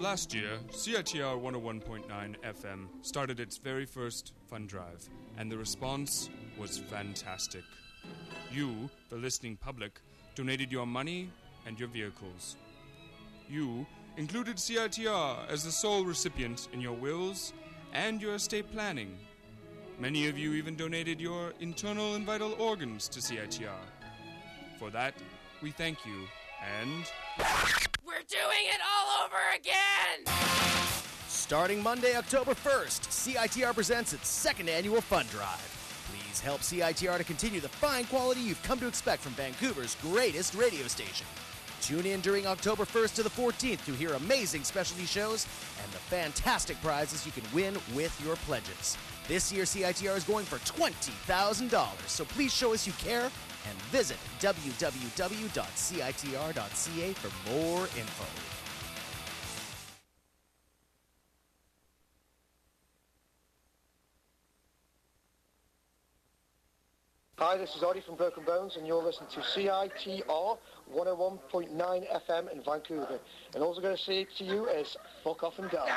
Last year, CITR 101.9 FM started its very first fund drive, and the response was fantastic. You, the listening public, donated your money and your vehicles. You included CITR as the sole recipient in your wills and your estate planning. Many of you even donated your internal and vital organs to CITR. For that, we thank you, and... We're doing it all over again! Starting Monday, October 1st, CITR presents its second annual fund drive. Please help CITR to continue the fine quality you've come to expect from Vancouver's greatest radio station. Tune in during October 1st to the 14th to hear amazing specialty shows and the fantastic prizes you can win with your pledges. This year, CITR is going for $20,000, so please show us you care and visit www.citr.ca for more info. Hi, this is Audie from Broken Bones, and you're listening to CITR 101.9 FM in Vancouver. And all I'm going to say to you is, fuck off and die.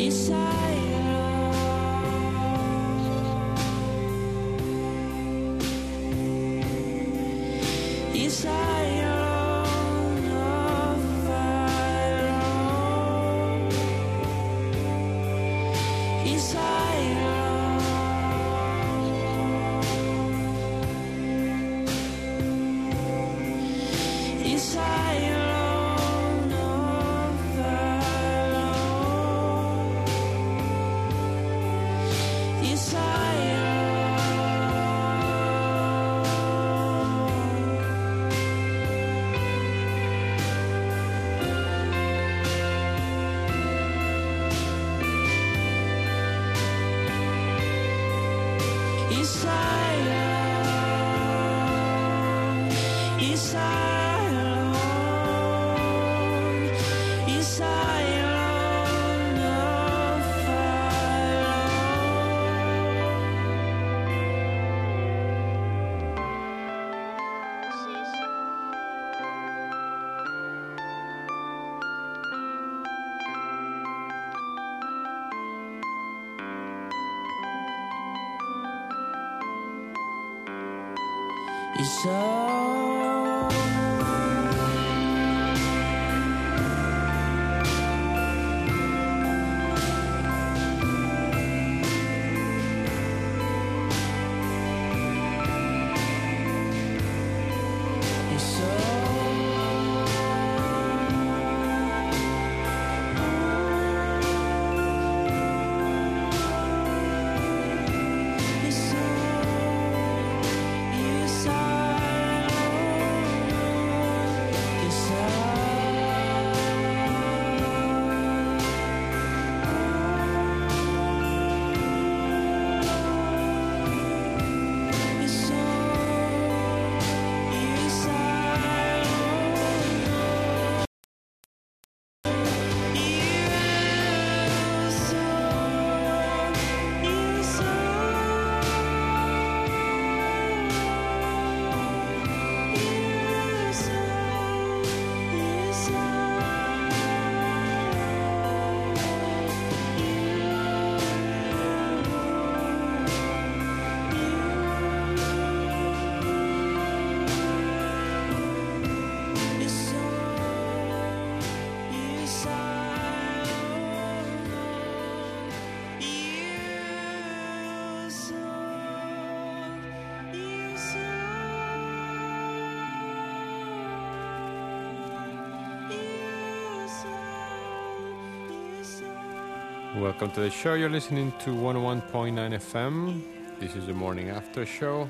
Welcome to the show. You're listening to 101.9 FM. This is the morning after show.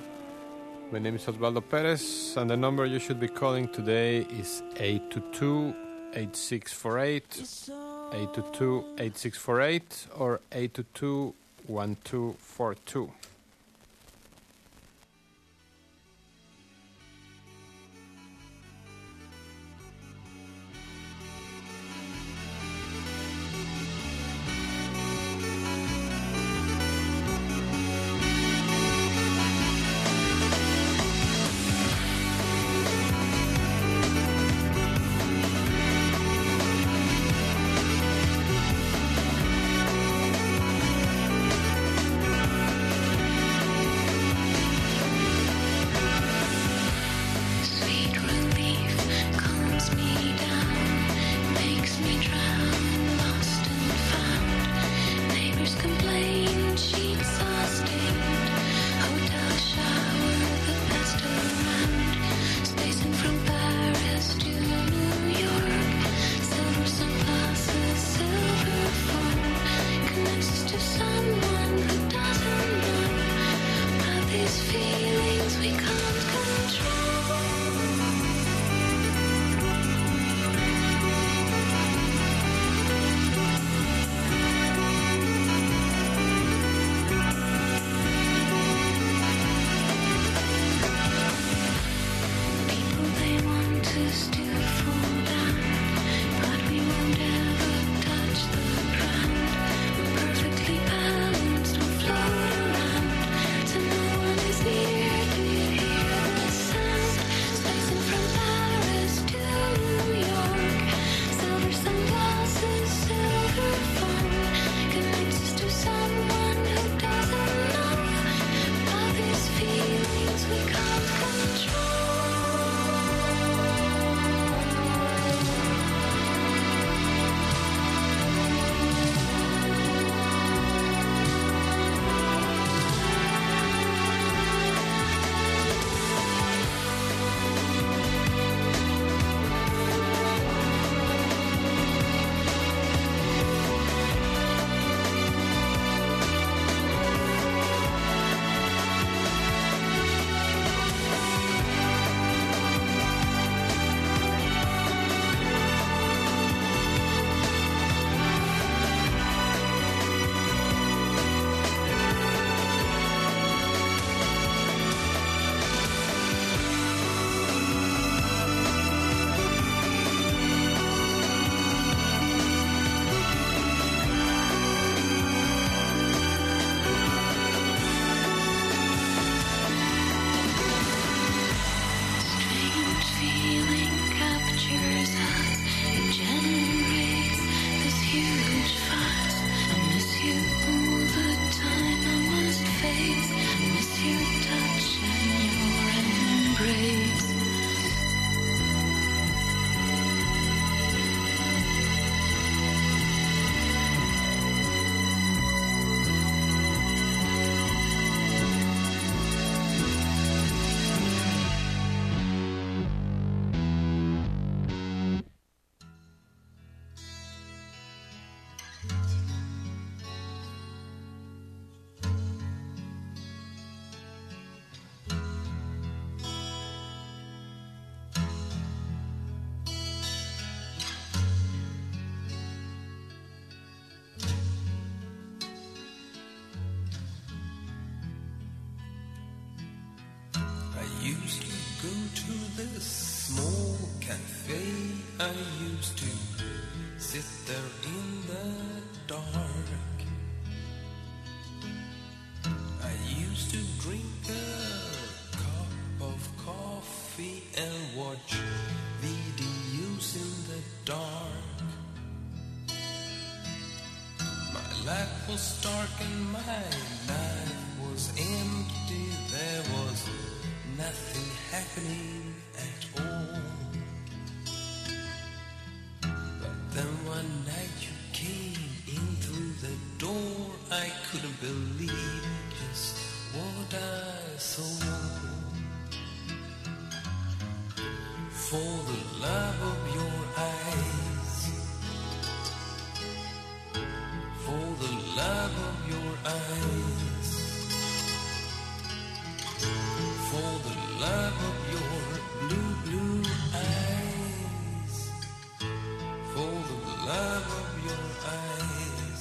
My name is Osvaldo Perez, and the number you should be calling today is 822-8648, 822-8648, or 822-1242. used to go to this small cafe. I used to sit there in the dark. I used to drink a cup of coffee and watch videos in the dark. My life was dark and my life was empty. There was nothing happening at all. But then one night you came in through the door. I couldn't believe just what I saw. For the love of your eyes, for the love of your eyes, for the love of your blue, blue eyes, for the love of your eyes.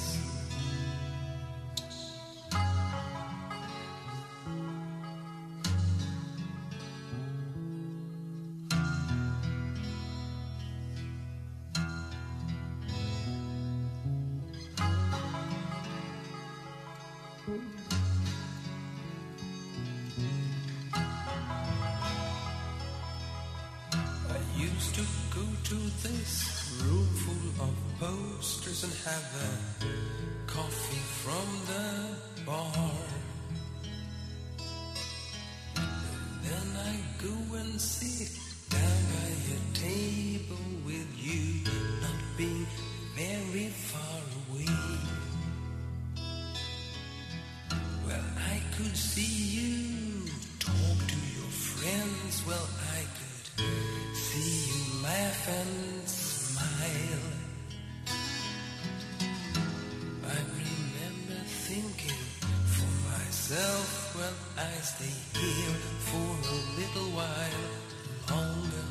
I used to go to this room full of posters and have a coffee from the bar. And then I go and sit down by a table with you, not being very far away. Well, I could see you talk to your friends. Well, I could see you laugh and smile. I remember thinking for myself, well, I stay here for a little while longer.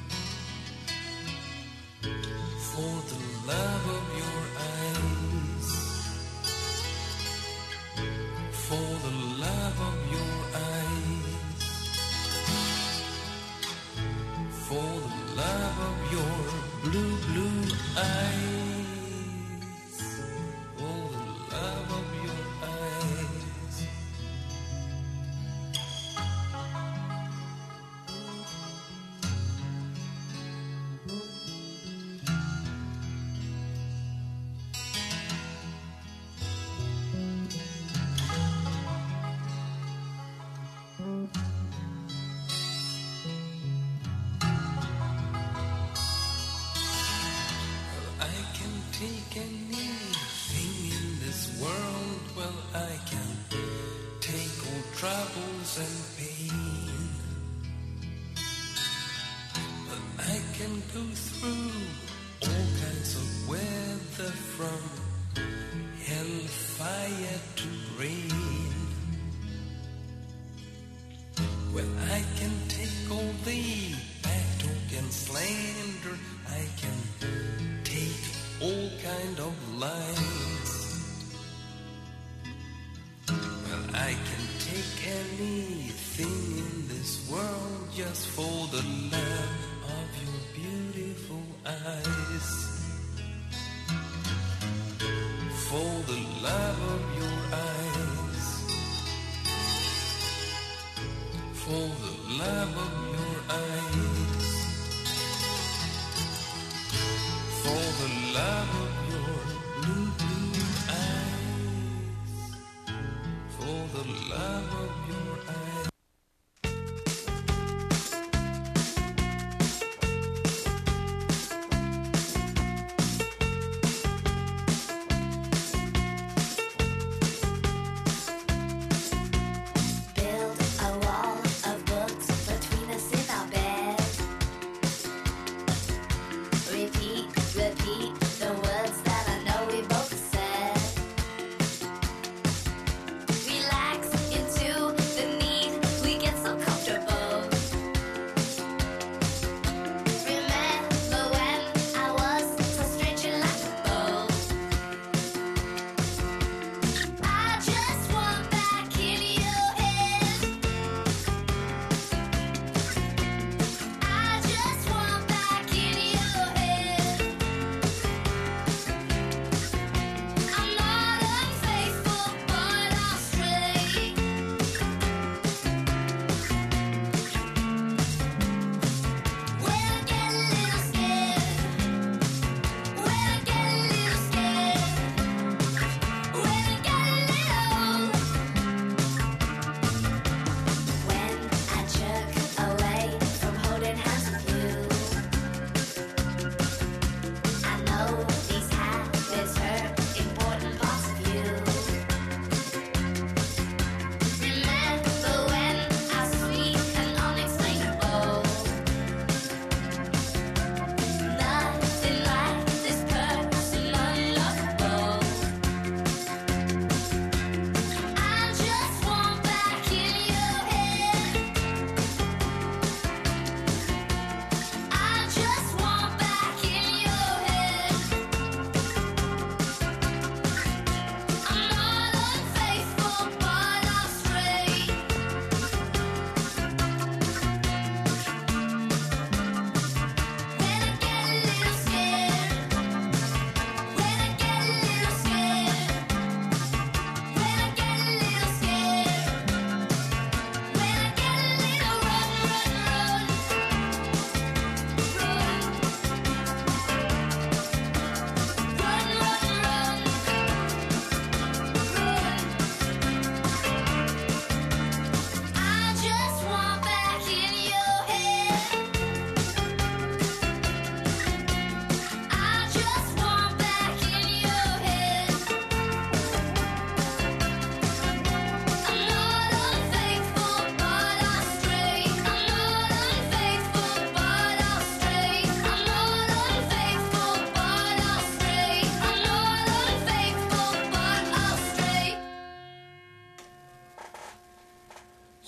For the love of your eyes, for the love of your eyes, for the love of your blue, blue eyes, for the love of your eyes. I can take anything in this world. Well, I can take all troubles and pain. But I can go through all kinds of weather, from hellfire to rain. Well, I can take all the bad talk and slander. I can take all kind of lies. Well, I can take anything in this world just for the love of your beautiful eyes. For the love of your eyes, for the love of your eyes, for the love of your blue, blue eyes, for the love of your eyes. Build a wall of books between us in our bed. Repeat the words that I know we both said. Relax into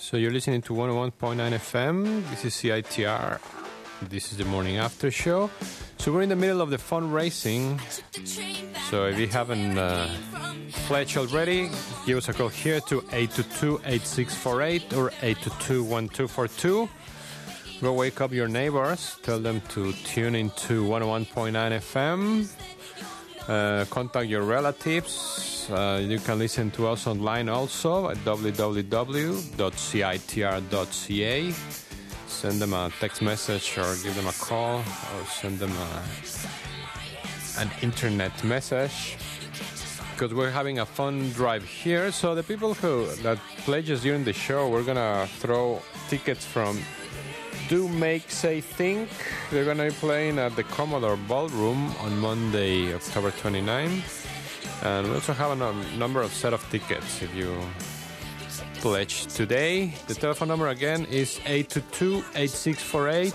So you're listening to 101.9 FM. This is CITR. This is the morning after show. So we're in the middle of the fundraising. So if you haven't pledged already, give us a call here to 822-8648 or 822-1242. Go wake up your neighbors. Tell them to tune into 101.9 FM. Contact your relatives. You can listen to us online also at www.citr.ca. Send them a text message or give them a call or send them an internet message, because we're having a fun drive here. So the people that pledges during the show, we're gonna throw tickets from Do Make Say Think. They're gonna be playing at the Commodore Ballroom on Monday, October 29. And we also have a number of set of tickets if you pledge today. The telephone number again is 822-8648,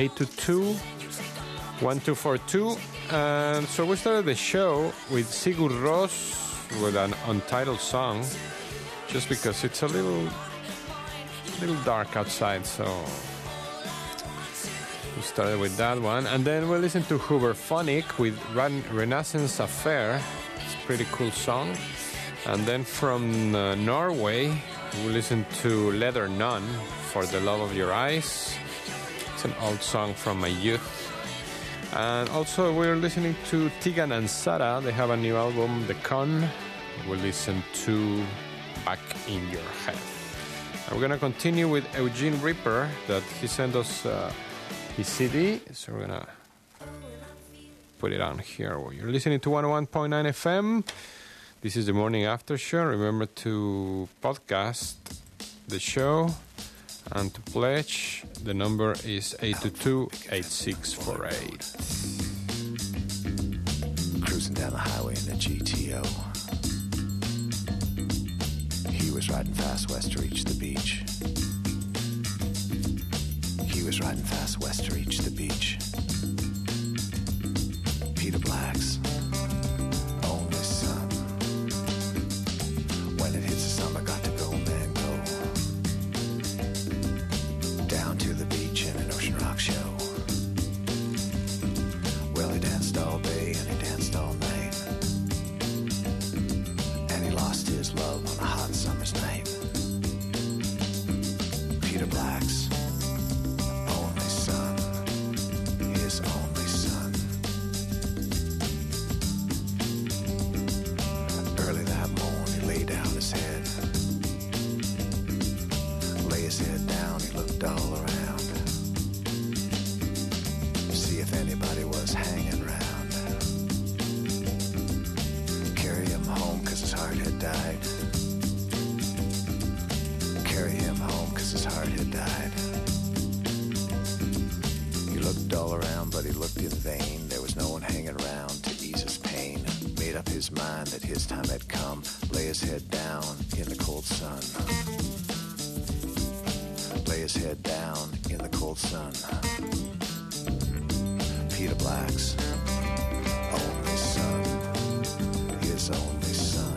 822-1242. And so we started the show with Sigur Rós with an untitled song, just because it's a little dark outside, so we started with that one. And then we listened to Hooverphonic with Renaissance Affair. It's a pretty cool song. And then from Norway, we listened to Leather Nun, For the Love of Your Eyes. It's an old song from my youth. And also we're listening to Tigan and Sara. They have a new album, The Con. We'll listen to Back in Your Head. And we're going to continue with Eugene Ripper, that he sent us his CD. So we're going to put it on here. You're listening to 101.9 FM. This is the morning after show. Remember to podcast the show and to pledge. The number is 822-8648. Cruising down the highway in the GTO. He was riding fast west to reach the beach. He was riding fast west to reach the beach. Peter Black's only son. When it hits the summer, got to go, man, go. Down to the beach in an ocean rock show. Well, he danced all day and he danced all night. And he lost his love on a hot summer's night. Peter Black's only son, his only son. Early that morn, he lay down his head. Lay his head down, he looked all around. See if anybody was hanging around. Carry him home, 'cause his heart had died. Carry him home, 'cause his heart had died. He looked all around, but he looked in vain. There was no one hanging around to ease his pain. Made up his mind that his time had come. Lay his head down in the cold sun. Lay his head down in the cold sun. Peter Black's only son, his only son.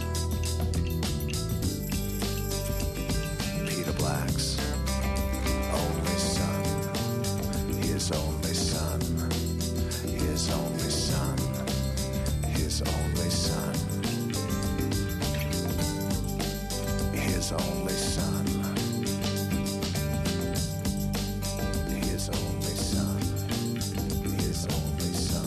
Peter Black's only son, his only son, his only son, his only son, his only son, his only son, his only son.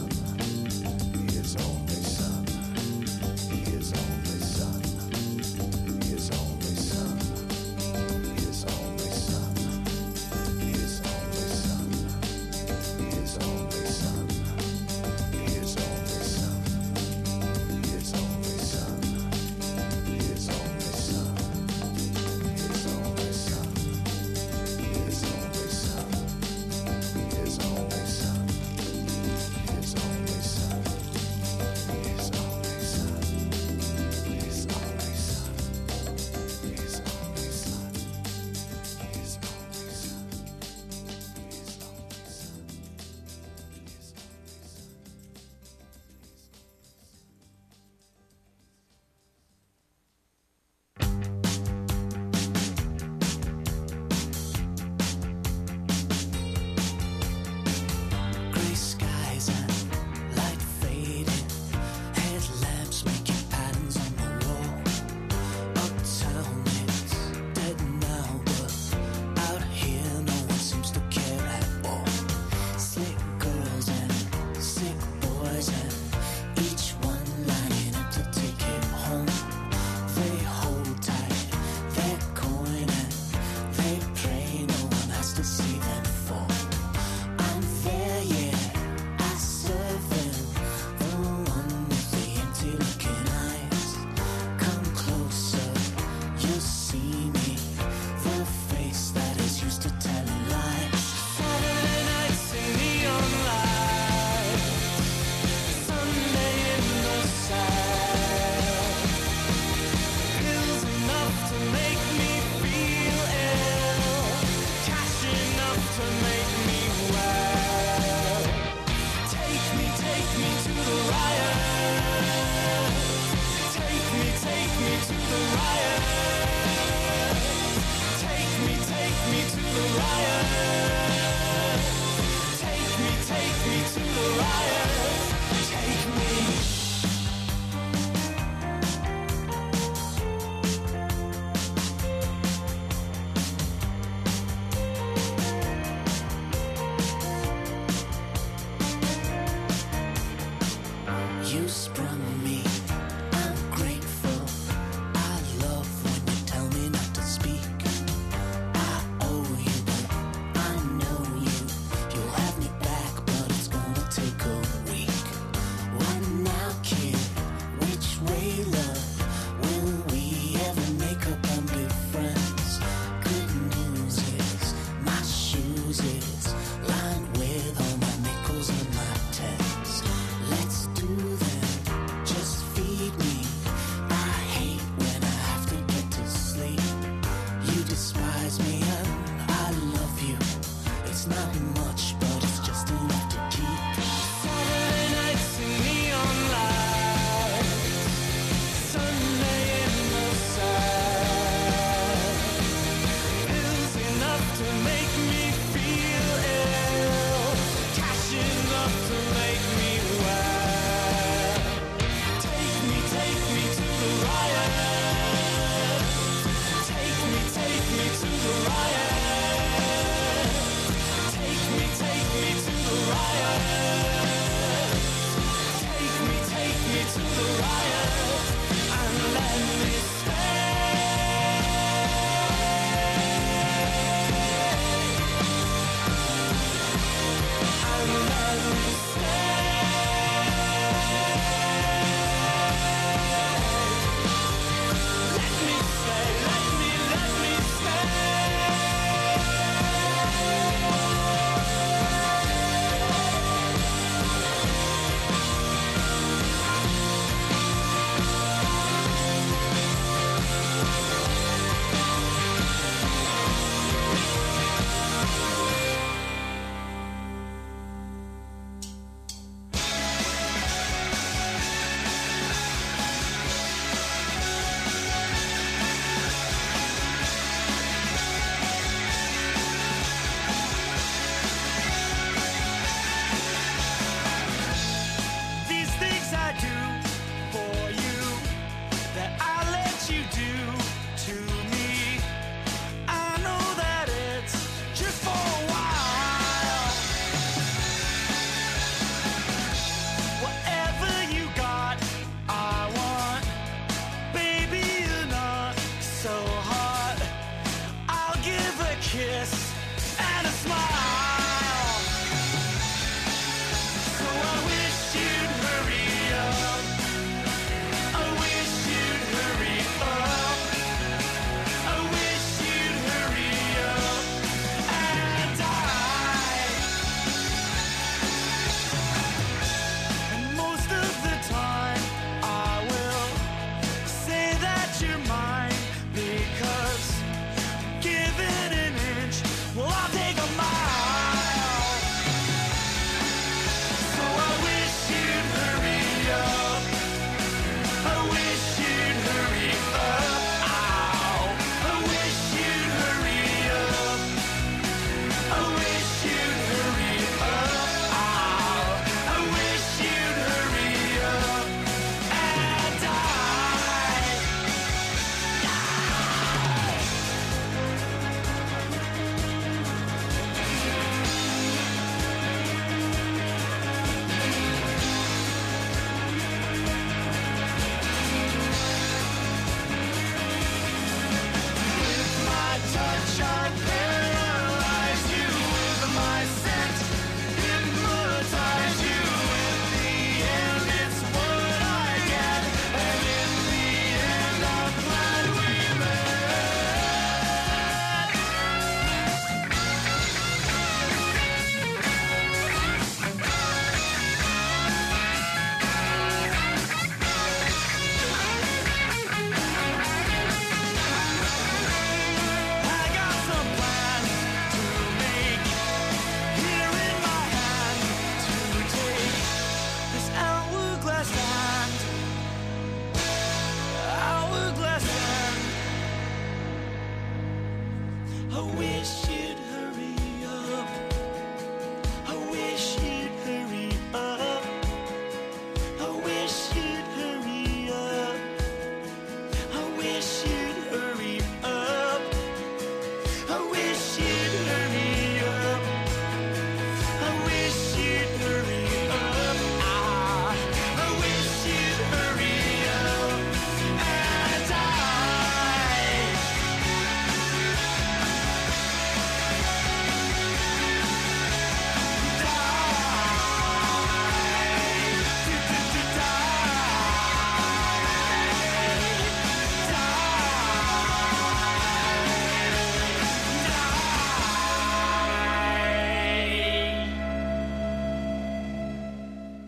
You sprung me. I'm grateful. I love when you tell me not to speak. I owe you, but I know you. You'll have me back, but it's gonna take a week. What now, kid? Which way, love? Will we ever make up and be friends? Good news is my shoes is lined with all my nickels and my tens. Let's do them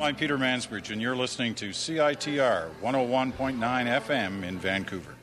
I'm Peter Mansbridge, and you're listening to CITR 101.9 FM in Vancouver.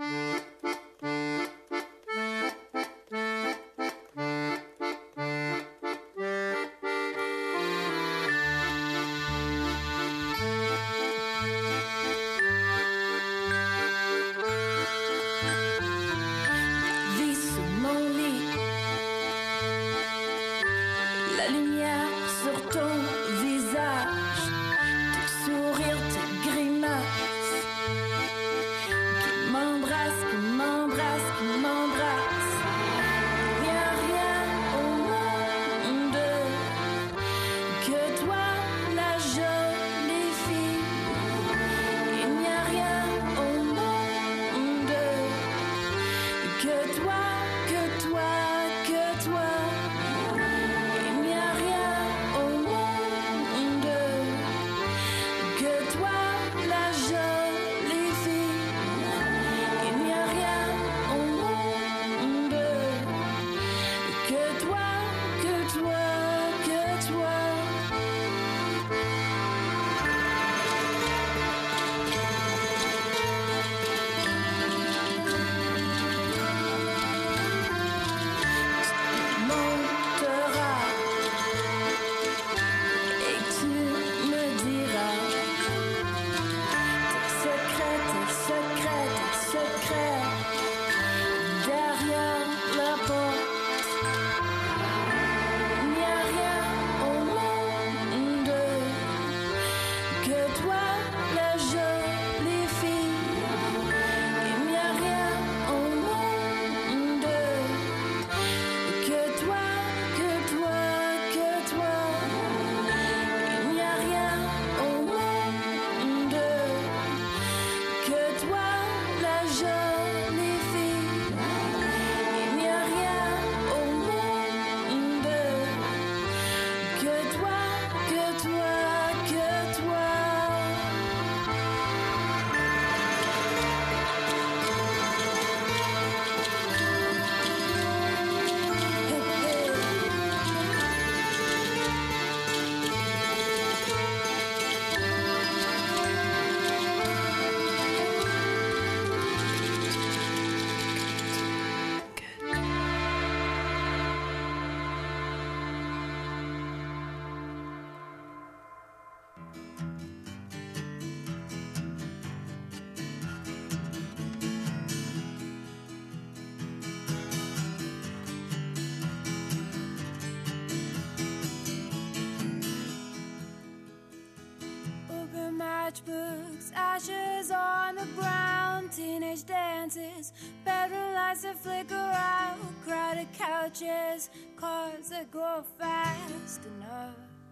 Matchbooks, ashes on the ground, teenage dances, bedroom lights that flicker out, crowded couches, cars that go fast enough.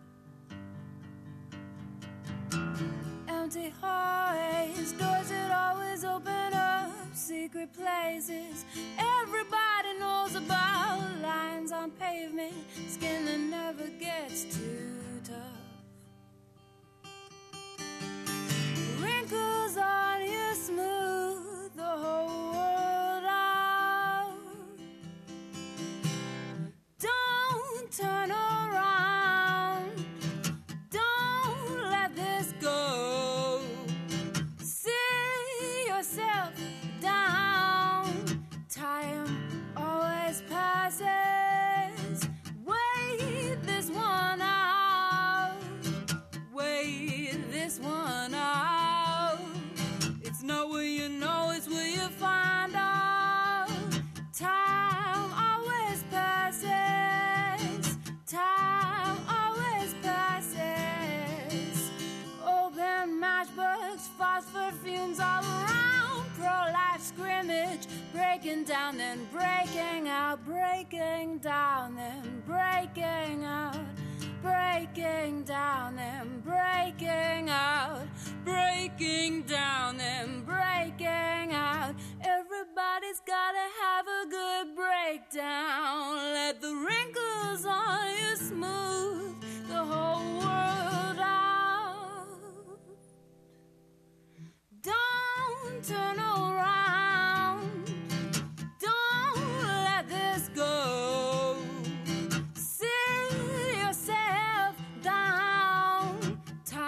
Empty hallways, doors that always open up, secret places everybody knows about, lines on pavement, skin that never gets too tough. Wrinkles on you smooth the whole world out. Don't turn around. Don't let this go. See yourself down. Time always passes. Wait this one out. Wait this one out. Not where you know, it's where you find out. Time always passes. Time always passes. Open matchbooks, phosphor fumes all around. Pro-life scrimmage, breaking down, then breaking out. Breaking down, then breaking out. Breaking down, then breaking out. Breaking down, then breaking out. Everybody's gotta have a good breakdown. Let the wrinkles on you smooth the whole world out. Don't turn around. Don't let this go. Sit yourself down. Time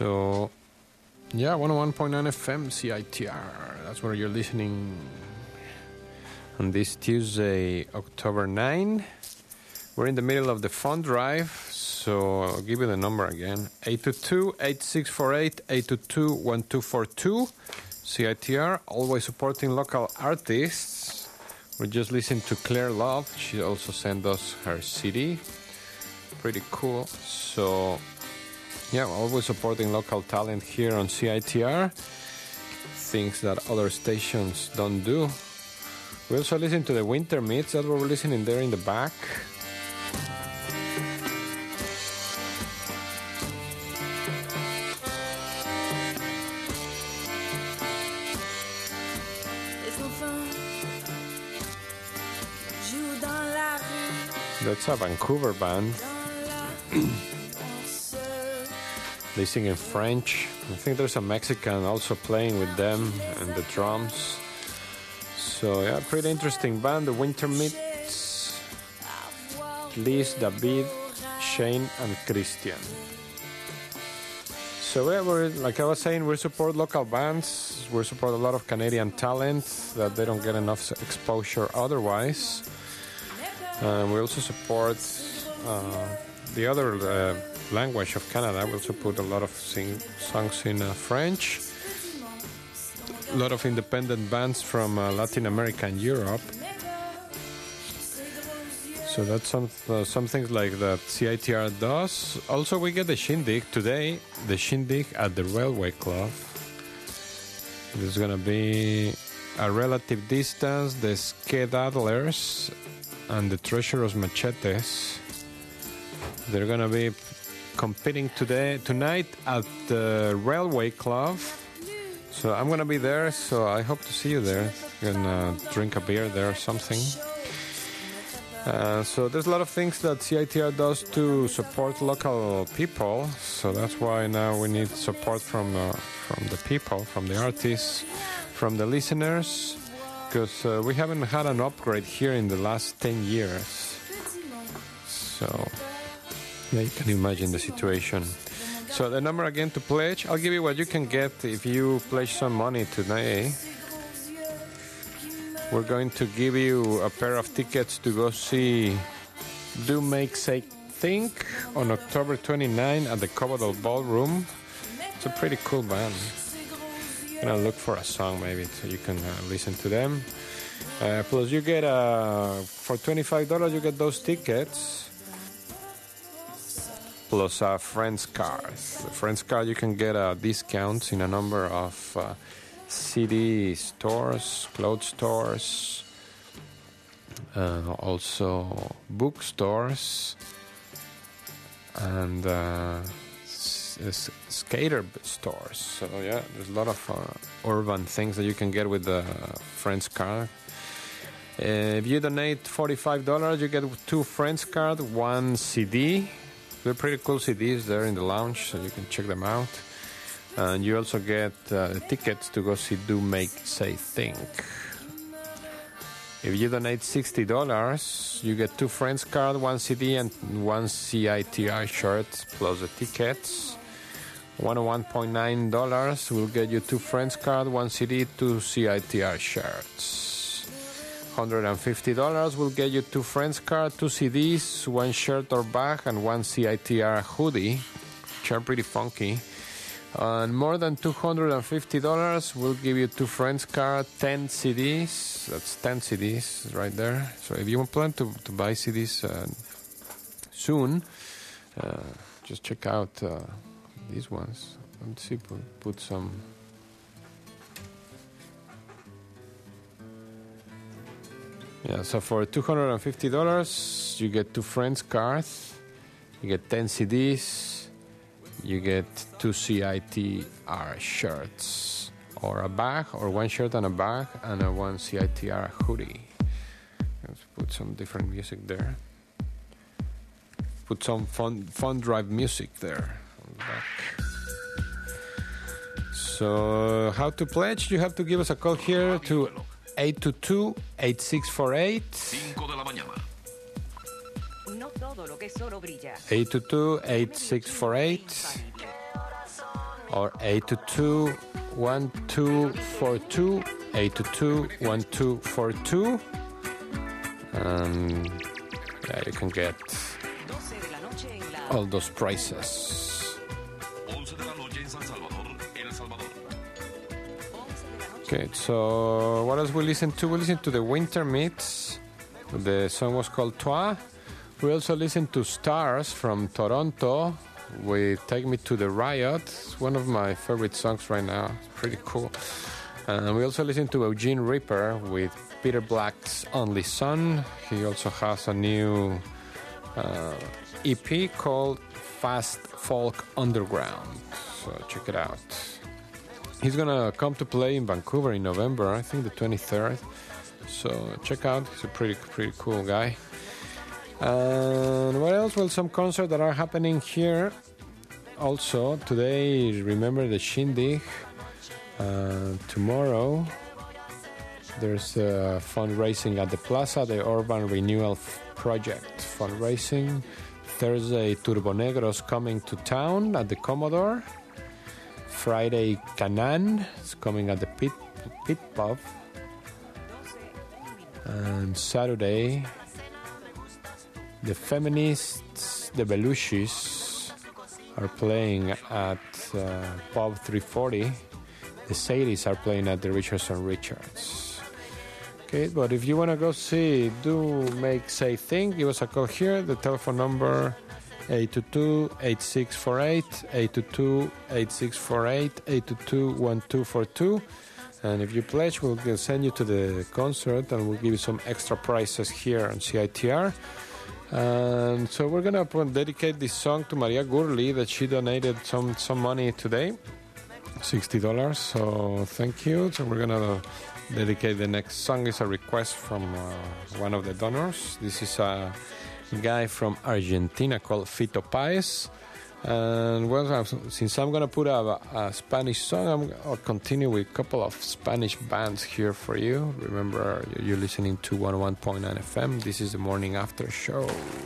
So, yeah, 101.9 FM CITR. That's where you're listening on this Tuesday, October 9. We're in the middle of the fund drive, so I'll give you the number again. 822-8648, 822-1242. CITR, always supporting local artists. We just listened to Claire Love. She also sent us her CD. Pretty cool. So, yeah, always supporting local talent here on CITR. Things that other stations don't do. We also listen to the Winter Meets. That's what we're listening there in the back. That's a Vancouver band. They sing in French. I think there's a Mexican also playing with them and the drums. So yeah, pretty interesting band. The Winter Meets. Liz, David, Shane, and Christian. So yeah, like I was saying, we support local bands. We support a lot of Canadian talent that they don't get enough exposure otherwise. We also support the other language of Canada. We also put a lot of songs in French. A lot of independent bands from Latin America and Europe. So that's some things like that CITR does. Also, we get the Shindig today. The Shindig at the Railway Club. There's going to be a relative distance, the Skedaddlers and the Treacherous Machetes. They're gonna be competing tonight at the Railway Club. So I'm gonna be there, so I hope to see you there. You're gonna drink a beer there or something. So there's a lot of things that CITR does to support local people. So that's why now we need support from the people, from the artists, from the listeners. Because we haven't had an upgrade here in the last 10 years. So, yeah, you can imagine the situation. So the number again to pledge, I'll give you what you can get if you pledge some money today. We're going to give you a pair of tickets to go see Do Make Say Think on October 29 at the Covadonga Ballroom. It's a pretty cool band. Gonna look for a song maybe so you can listen to them. Plus you get for $25 you get those tickets plus a friend's card. The friend's card you can get discounts in a number of CD stores, clothes stores, also bookstores and skater stores. So yeah, there's a lot of urban things that you can get with the friends card. If you donate $45, you get 2 friends card, 1 CD. They're pretty cool CDs there in the lounge, so you can check them out. And you also get tickets to go see Do Make Say Think. If you donate $60, you get 2 friends card, 1 CD, and 1 CITR shirt plus the tickets. $101.9 will get you 2 friends card, 1 CD, 2 CITR shirts. $150 will get you 2 friends card, 2 CDs, 1 shirt or bag, and 1 CITR hoodie, which are pretty funky. And more than $250 will give you 2 friends card, 10 CDs. That's 10 CDs right there. So if you plan to buy CDs soon, just check out these ones. Let's see, put some. Yeah, so for $250, you get 2 friends cards, you get 10 CDs, you get 2 CITR shirts, or a bag, or 1 shirt and a bag, and a 1 CITR hoodie. Let's put some different music there. Put some fun drive music there on the back. So, how to pledge? You have to give us a call here to 822-8648. 822-8648. or 822-1242, 822-1242. And yeah, you can get all those prices. Okay, so what else we listened to? We listened to the Winter Meats. The song was called Toi. We also listened to Stars from Toronto with Take Me to the Riot. It's one of my favorite songs right now. It's pretty cool. And we also listened to Eugene Reaper with Peter Black's Only Son. He also has a new EP called Fast Folk Underground. So check it out. He's gonna come to play in Vancouver in November, I think the 23rd. So check out. He's a pretty cool guy. And what else? Well, some concerts that are happening here. Also, today, remember the Shindig. Tomorrow, there's a fundraising at the Plaza, the Urban Renewal Project fundraising. Thursday, Turbo Negro's coming to town at the Commodore. Friday, Canan is coming at the Pit Pub. And Saturday, the Feminists, the Belushis, are playing at Pub 340. The Sadies are playing at the Richardson Richards. Okay, but if you want to go see, do say thing, give us a call here. The telephone number 822-8648, 822-8648, 822-1242. And if you pledge, we'll send you to the concert and we'll give you some extra prizes here on CITR. And so we're going to dedicate this song to Maria Gurley that she donated some money today, $60. So thank you. So we're going to dedicate the next song. Is a request from one of the donors. This is a guy from Argentina called Fito Paez. And well, since I'm going to put a Spanish song, I'll continue with a couple of Spanish bands here for you. Remember, you're listening to 101.9 FM. This is the Morning After Show.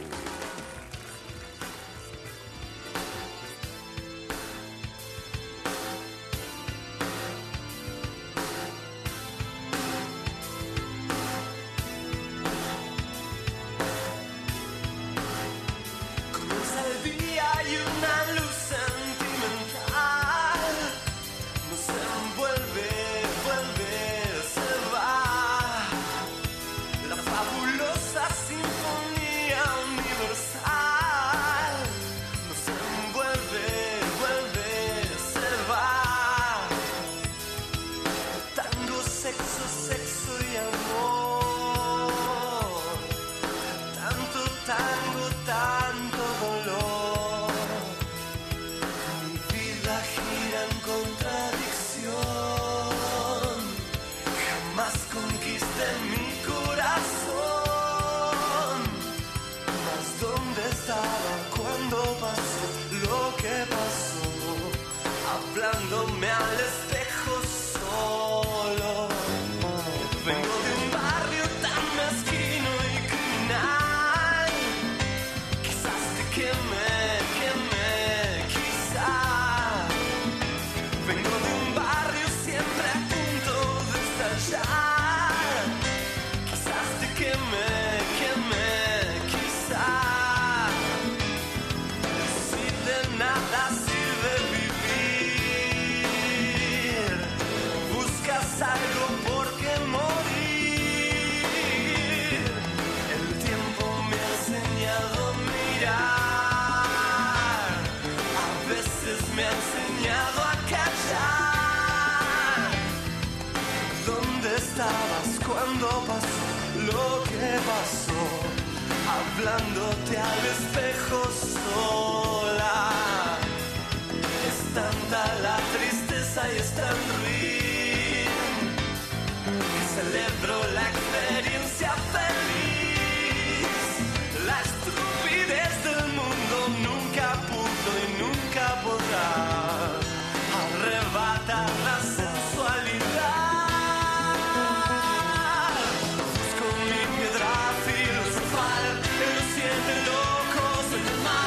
Hablándome al espejo solo. Vengo de un barrio tan mezquino y criminal. Quizás te queme, quizás. Vengo de un barrio siempre a punto de estallar. Quizás te queme, quizás. Si de nada sirve vivir, buscas algo por qué morir. El tiempo me ha enseñado a mirar, a veces me ha enseñado a callar. ¿Dónde estabas cuando pasó lo que pasó? Hablándote al espejo sola. Es tanta la tristeza y es tan ruin que celebro la experiencia feliz. La estupidez del mundo nunca pudo y nunca podrá arrebatar la sensualidad. Busco mi piedra filosofal en los 7 locos del mar.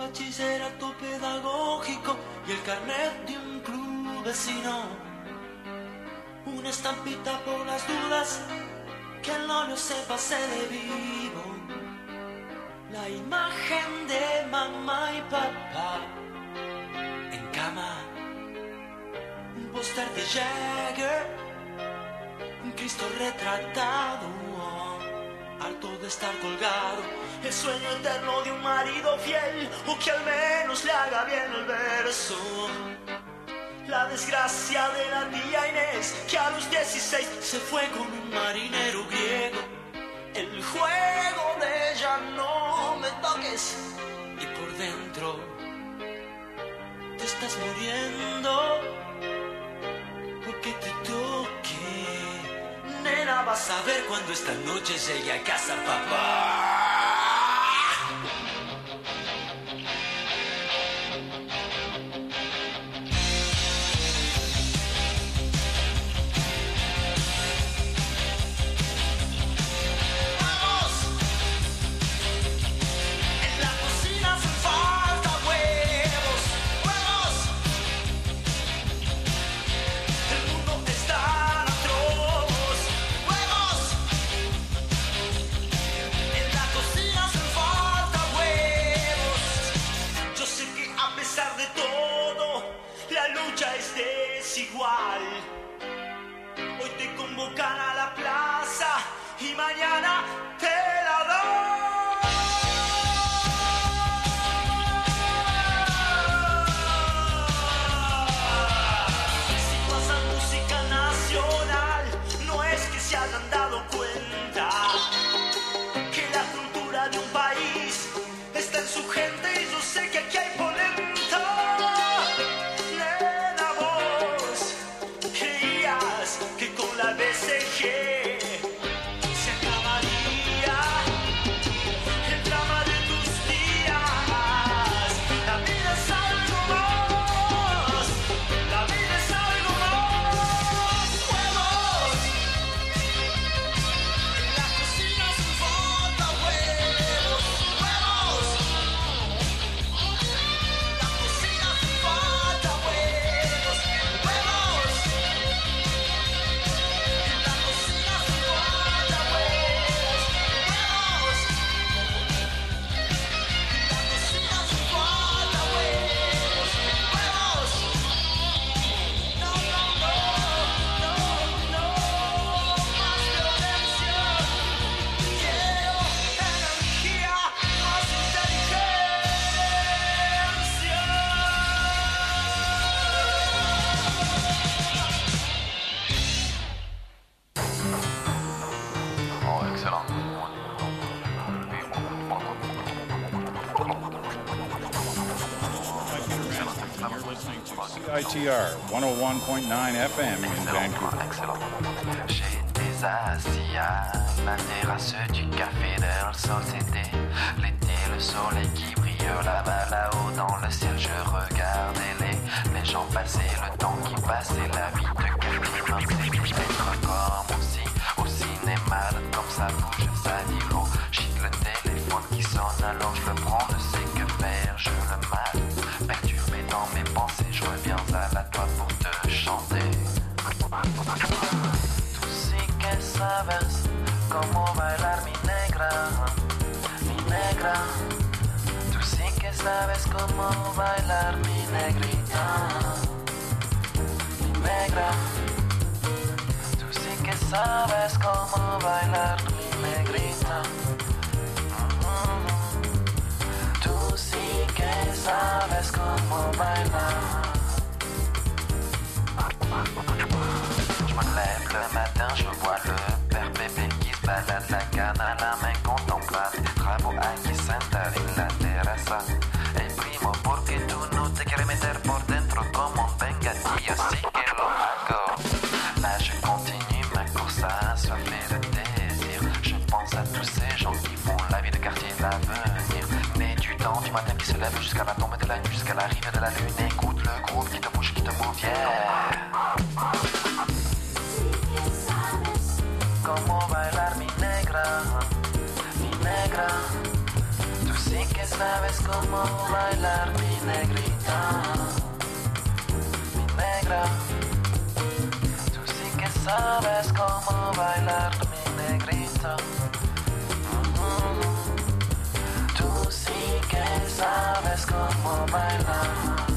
bachillerato pedagógico y el carnet de un club vecino. Una estampita por las dudas, que no lo sepa se de vivo. La imagen de mamá y papá en cama. Un póster de Jagger, un Cristo retratado, harto de estar colgado. El sueño eterno de un marido fiel, o que al menos le haga bien el verso. La desgracia de la tía Inés, que a los 16 se fue con un marinero griego. El juego de ella, no me toques, y por dentro te estás muriendo porque te toque. Nena, vas a ver cuando esta noche llegue a casa papá. Hoy te convocan a la plaza y mañana te la doy. Si pasa música nacional, no es que se hayan dado cuenta que la cultura de un país está en su gente, y yo sé que aquí hay polenta. Que con la BCG se acabaría el drama de tus días. La vida es algo más, la vida es algo más. Huevos en la cocina sin falta, huevos, huevos. La cocina sin falta, huevos, huevos. CITR 101.9 FM in Vancouver. J'étais assis à la terrasse du café de Société. L'été, le soleil qui brille là-bas, là-haut dans le ciel. Je regardais les gens passer, le temps qui passait, la vie de quartier m'inspire d'être comme au cinéma. Comme ça bouge, ça dit gros. Chute le téléphone qui sonne, alors je le prends, ne sais que faire, je le mate. Perturbé dans mes pensées, je reviens à la toi pour te chanter. Tú sí que sabes cómo bailar mi negra, mi negra. Tú sí que sabes cómo bailar mi negrita, mi negra. Tú sí que sabes cómo bailar mi negrita. Tú sí que sabes cómo bailar. Je me lève le matin, je vois le père Pépé qui se balade la canne à la main, contemplable des travaux aquí sentado en la terraza. El primo, porque tú no te quieres meter por dentro como un vengadillo, sí que lo hago. Là je continue ma course assoiffée de désir. Je pense à tous ces gens qui font la vie de quartier l'avenir. Mais du temps du matin qui se lève jusqu'à la tombe de la nuit, jusqu'à l'arrivée de la lune. Écoute le groupe qui te bouge, yeah. Cómo bailar mi negra, mi negra. Tú sí sí que sabes cómo bailar, mi negrita, mi negra. Tú sí que sabes cómo bailar, mi negrita. Tú sí que sabes cómo bailar.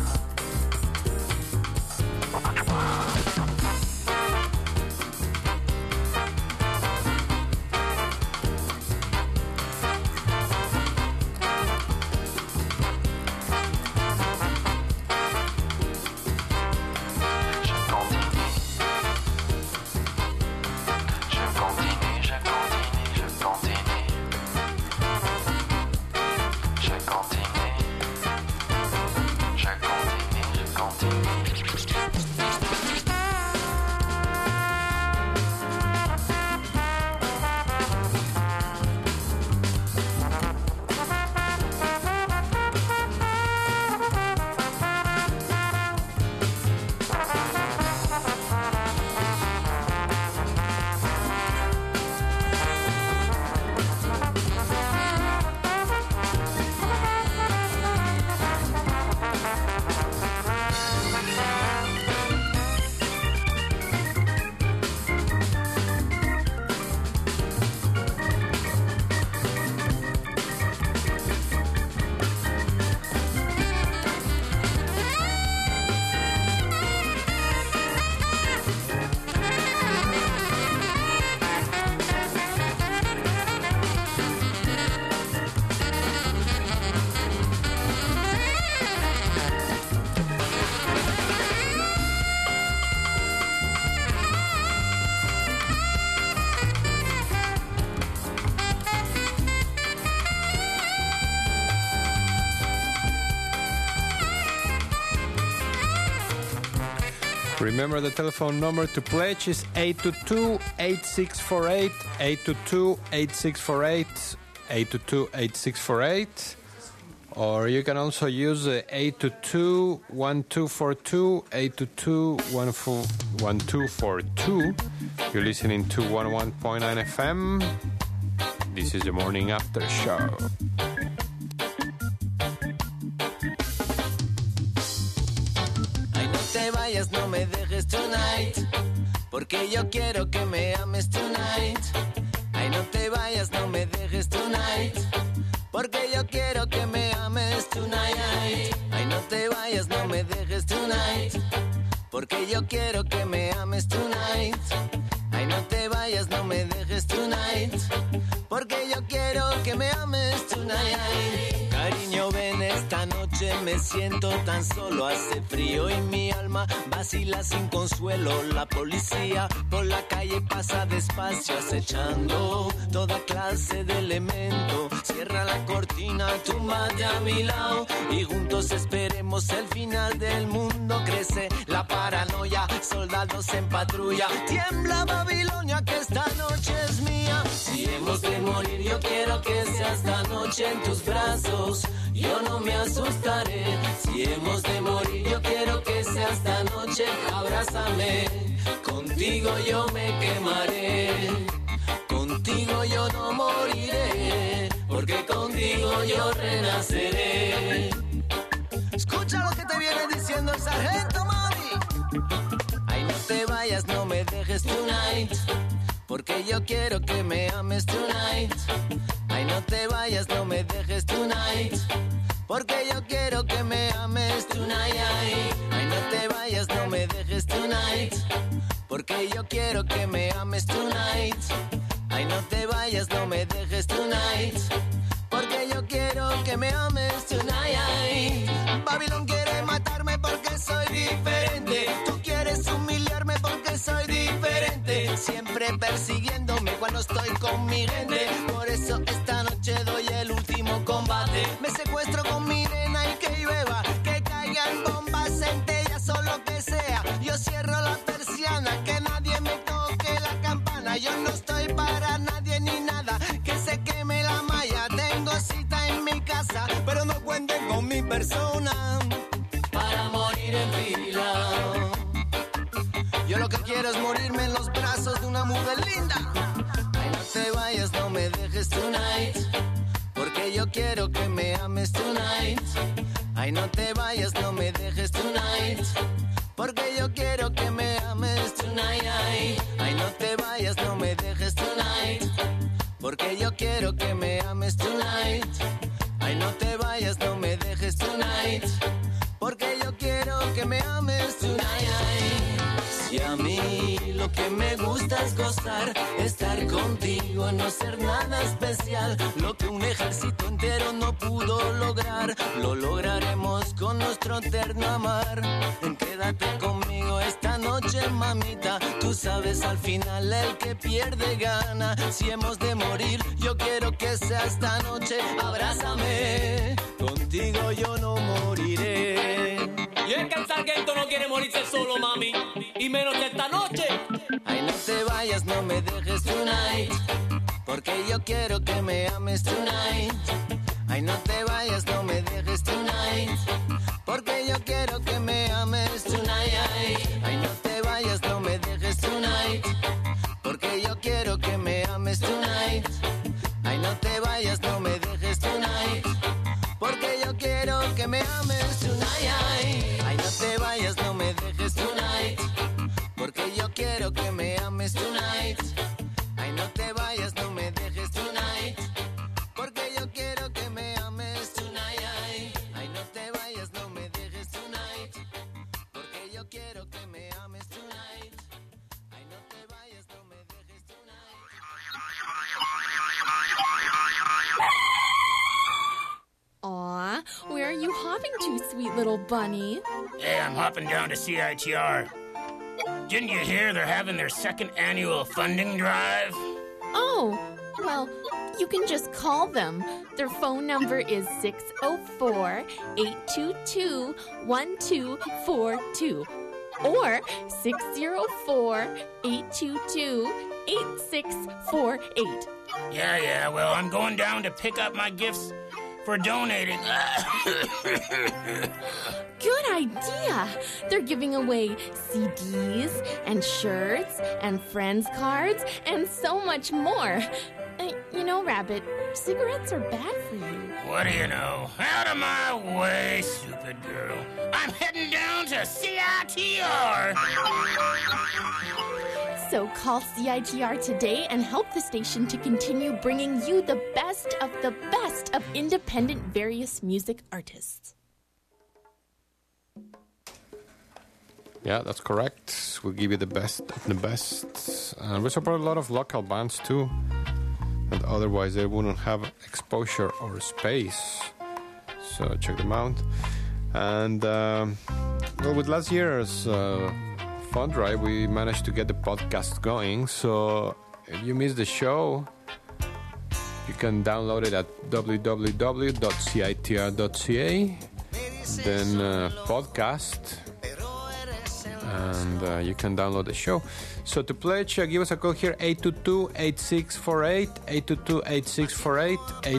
Remember the telephone number to pledge is 822-8648, 822-8648, 822-8648. Or you can also use 822-1242, 822-1242. You're listening to 101.9 FM. This is the Morning After Show. No me dejes tonight, porque yo quiero que me ames tonight. Ay, no te vayas, no me dejes tonight, porque yo quiero que me ames tonight. Ay, no te vayas, no me dejes tonight, porque yo quiero que me ames tonight. Ay, no te vayas, no me dejes tonight, porque yo quiero que me ames tonight. Cariño, ven esta noche, me siento tan solo, hace frío y mi alma vacila sin consuelo. La policía por la calle pasa despacio, acechando toda clase de elemento. Cierra la cortina, túmbate a mi lado y juntos esperemos el final del mundo. Crece la paranoia, soldados en patrulla, tiembla Babilonia que esta noche es mía. Si hemos de morir, yo quiero que sea esta noche en tus brazos, yo no me asustaré. Si hemos de morir, yo quiero que sea esta noche, abrázame. Contigo yo me quemaré, contigo yo no moriré, porque contigo yo renaceré. Escucha lo que te viene diciendo el sargento, mami. Ay, no te vayas, no me dejes tonight, porque yo quiero que me ames tonight. Ay, no te vayas, no me dejes tonight, porque yo quiero que me ames tonight. Ay, no te vayas, no me dejes tonight, porque yo quiero que me ames tonight. Ay, no te vayas, no me dejes tonight, porque yo quiero que me ames tonight. Babilón quiere matarme porque soy diferente, tú quieres humillarme porque soy diferente, siempre persiguiéndome cuando estoy con mi gente. Por eso esta noche doy el último combate, me secuestro con mi nena y que llueva, que caigan bombas, centellas o lo que sea. Yo cierro la persiana, que nadie me toque la campana. Yo no estoy para nadie ni nada, que se queme la malla. Tengo cita en mi casa, pero no cuenten con mi persona para morir en fila. Yo lo que quiero es morirme en los brazos de una mujer linda. Ay, no te vayas, no me dejes tonight, porque yo yo quiero que me ames tonight. Ay, no te vayas, no me dejes tonight. Porque yo quiero que me ames tonight. Ay, no te vayas, no me dejes tonight. Porque yo quiero que me ames tonight. Ay, no te vayas, no me dejes tonight. Porque yo quiero que me ames tonight. Si a mí lo que me gusta es gozar, estar contigo, no ser nada especial. Lo que un ejército entero no pudo lograr, lo lograremos con nuestro eterno amar. Quédate conmigo esta noche, mamita. Tú sabes, al final el que pierde gana. Si hemos de morir, yo quiero que sea esta noche. Abrázame, contigo yo no moriré. Y es que el sargento no quiere morirse solo, mami, y menos esta noche. Ay, no te vayas, no me dejes tonight. Porque yo quiero que me ames tonight. Ay, no te vayas, no me dejes tonight. Porque yo quiero que me ames tonight. Ay, no te vayas, no me dejes tonight. Porque yo quiero que me ames tonight. Ay, no te vayas, no me dejes tonight. Porque yo quiero que me ames tonight. Ay, no te vayas, no me dejes tonight. Porque yo quiero que me ames tonight. Ay, no te vayas, no me dejes tonight. Porque yo quiero que me ames tonight. Ay, no te vayas, no me dejes tonight. Porque yo quiero que me ames tonight. Ay, no te vayas, no me dejes tonight. Aw, where are you hopping to, sweet little bunny? Hey, I'm hopping down to CITR. Didn't you hear they're having their second annual funding drive? Oh, well, you can just call them. Their phone number is 604-822-1242 or 604-822-8648. Yeah, well, I'm going down to pick up my gifts for donating. Good idea. They're giving away CDs and shirts and friends cards and so much more. You know, Rabbit, cigarettes are bad for you. What do you know? Out of my way, stupid girl. I'm heading down to CITR. So call CITR today and help the station to continue bringing you the best of independent various music artists. Yeah, that's correct. We'll give you the best of the best. And we support a lot of local bands too. And otherwise they wouldn't have exposure or space. So check them out. And well, with last year's fund drive, we managed to get the podcast going. So if you missed the show, you can download it at www.citr.ca. Then podcast. And you can download the show. So to pledge, give us a call here, 822-8648, 822-8648,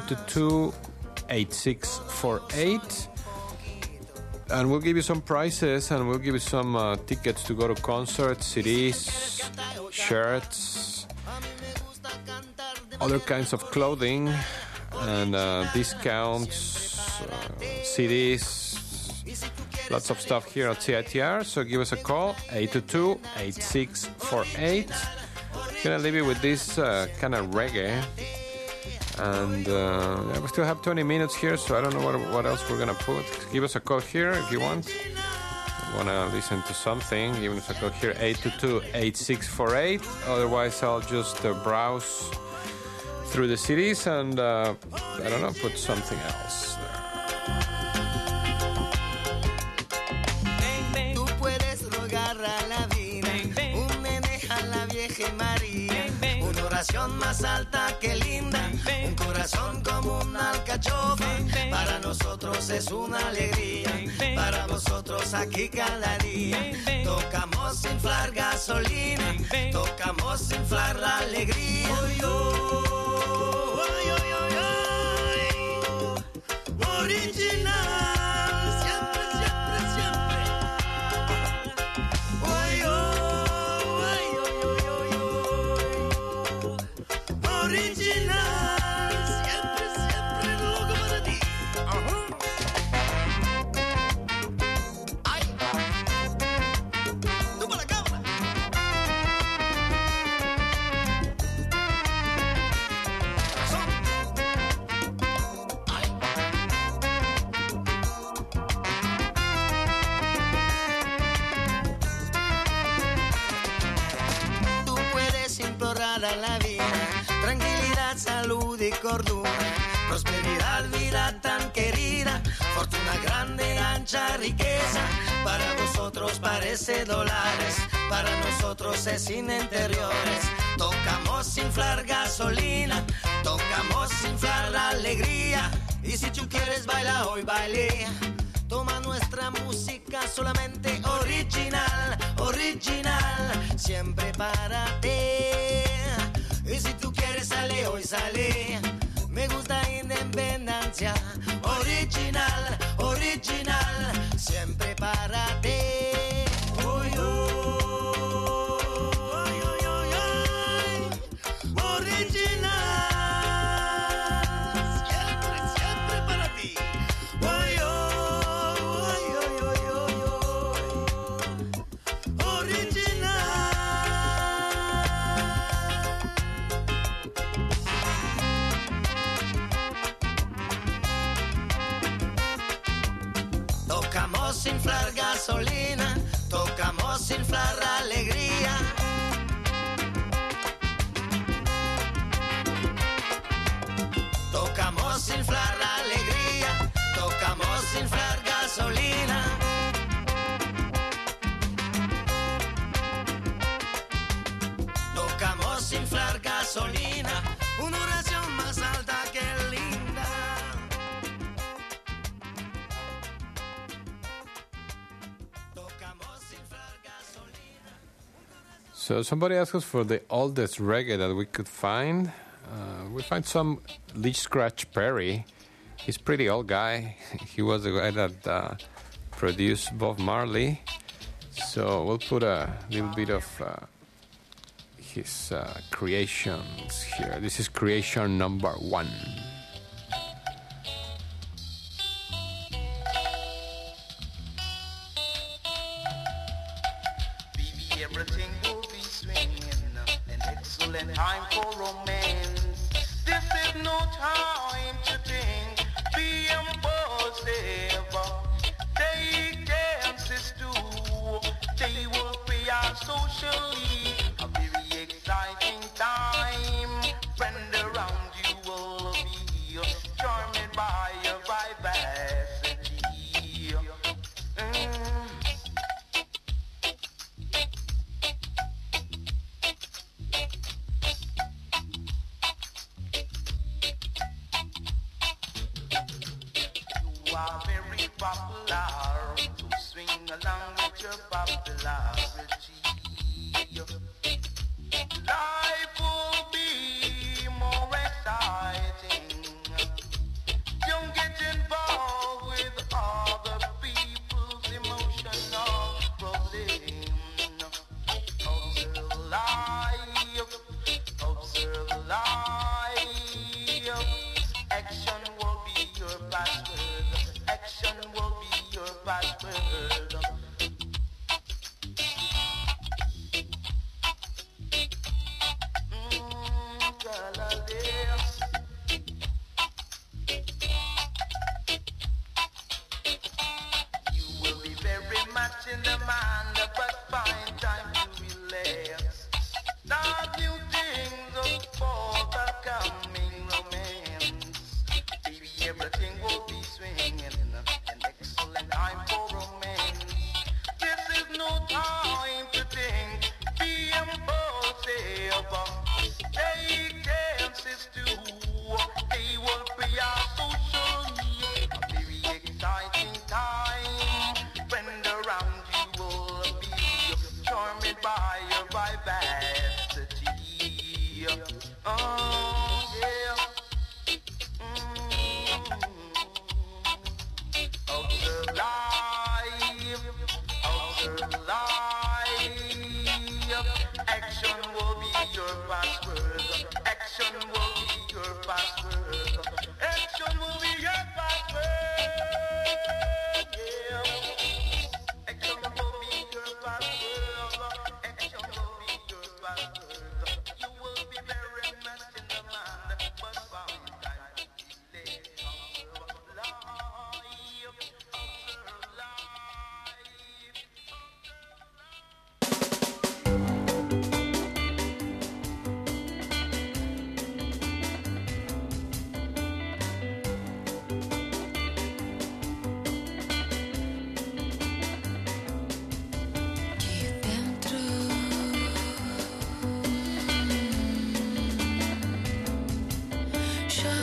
822-8648. And we'll give you some prizes, and we'll give you some tickets to go to concerts, CDs, shirts, other kinds of clothing, and discounts, CDs, lots of stuff here at CITR. So give us a call, 822-8648. I'm gonna leave you with this kind of reggae. And we still have 20 minutes here, so I don't know what else we're gonna put. Give us a call here if you want. Wanna listen to something, give us a call here, 822-8648. Otherwise, I'll just browse through the CDs and, I don't know, put something else there. Una oración más alta que linda, un corazón como una alcachofa. Para nosotros es una alegría, para vosotros aquí cada día. Tocamos inflar gasolina, tocamos inflar la alegría. Original. Original, siempre, loco. gordura, prosperidad, vida tan querida, fortuna grande, ancha riqueza. Para vosotros parece dólares, para nosotros es sin interiores. Tocamos inflar gasolina, tocamos inflar la alegría. Y si tú quieres bailar hoy, baile. Toma nuestra música solamente original, original, siempre para ti. Y si tú quieres sale hoy, sale. Me gusta independencia, original, original, siempre para ti. Uy, uy, uy, uy, uy, original, siempre, siempre para ti. Uy, uy, uy, uy, uy, uy, original. Tocamos inflar gasolina, tocamos inflar alegría. Tocamos inflar alegría, tocamos inflar gasolina. Tocamos inflar gasolina, una oración más alta que linda. So somebody asked us for the oldest reggae that we could find. We find some Lee Scratch Perry. He's a pretty old guy. He was the guy that produced Bob Marley. So we'll put a little bit of his creations here. This is creation number 1. Everything will be swinging, an excellent time for romance. This is no time to think, be impulsive. Take chances too, they will be out socially. A very exciting time, friend around you will be charmed by your vivacity. You are very popular, so swing along with your popularity. Life will be more exciting. Don't get involved with other people's emotional problems. Observe life, observe life. Action will be your password. Action will be your password. You will be very much in demand, but find time to relax. Start new things for the coming romance. Baby, everything will be swinging, an excellent time for romance. This is no time to think, be impulsive. Take chances too, they will be our socially. A very exciting time, friend around you will be charmed by your vivacity. Oh yeah.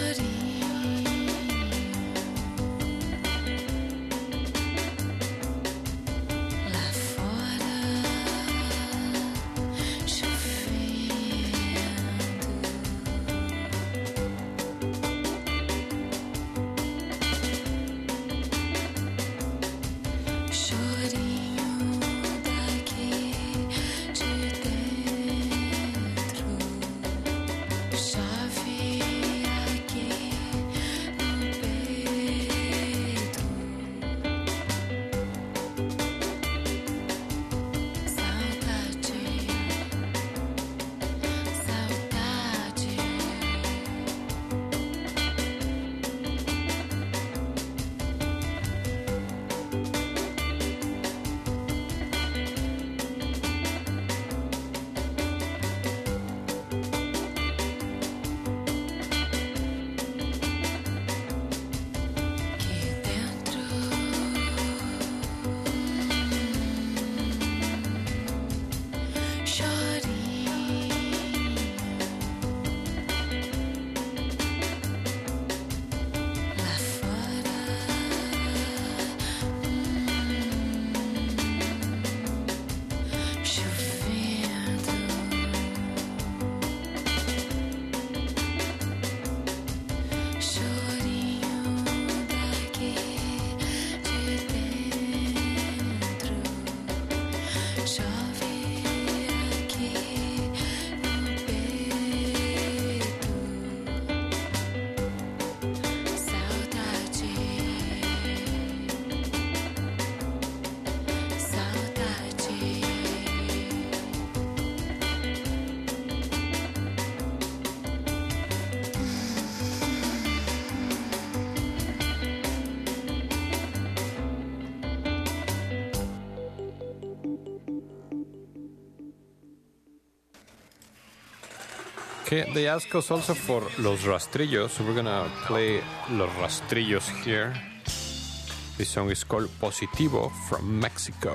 Okay, they ask us also for Los Rastrillos, so we're gonna play Los Rastrillos here. This song is called Positivo from Mexico.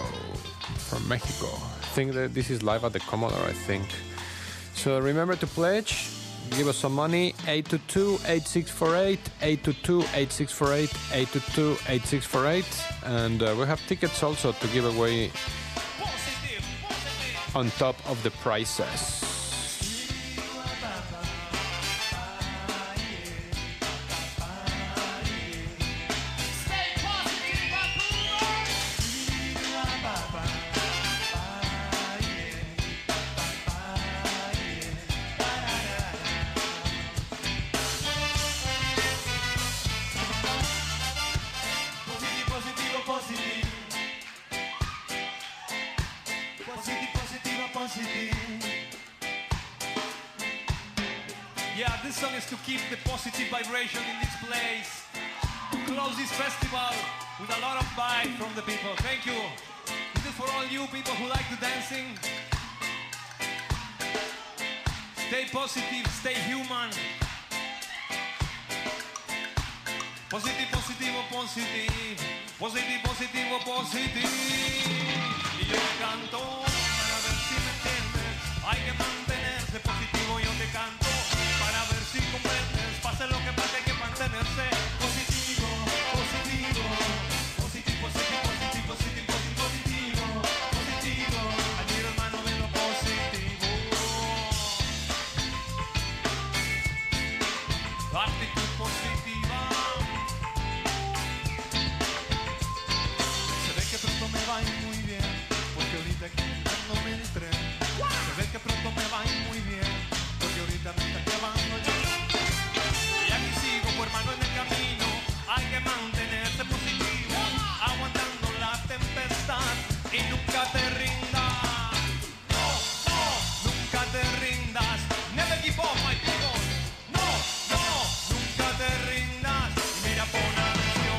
I think that this is live at the Commodore, I think. So remember to pledge, give us some money, 822-8648, 822-8648, 822-8648, and we have tickets also to give away on top of the prices. Yeah, this song is to keep the positive vibration in this place, to close this festival with a lot of vibe from the people. Thank you. This is for all you people who like the dancing. Stay positive, stay human. Positive, positivo, positive. Positive, positivo, positive. Y yo te canto para ver si me entiendes. Hay que mantenerse positivo, yo te canto para ver si comprendes. Pase lo que pase, hay que mantenerse positivo, positivo. Positivo, positivo, positivo, positivo, positivo, positivo. Allí hermano de lo positivo. Actitud positiva. Se ve que pronto me va a ir muy bien, porque ahorita aquí dándome el tren. Se ve que pronto me va a ir muy bien, porque ahorita me está llevando yo. Y aquí sigo, pues hermano, en el camino. Hay que mantenerse positivo, aguantando la tempestad y nunca te rindas. No, no, nunca te rindas. Never give up, my people. No, no, nunca te rindas. Y mira, pon atención.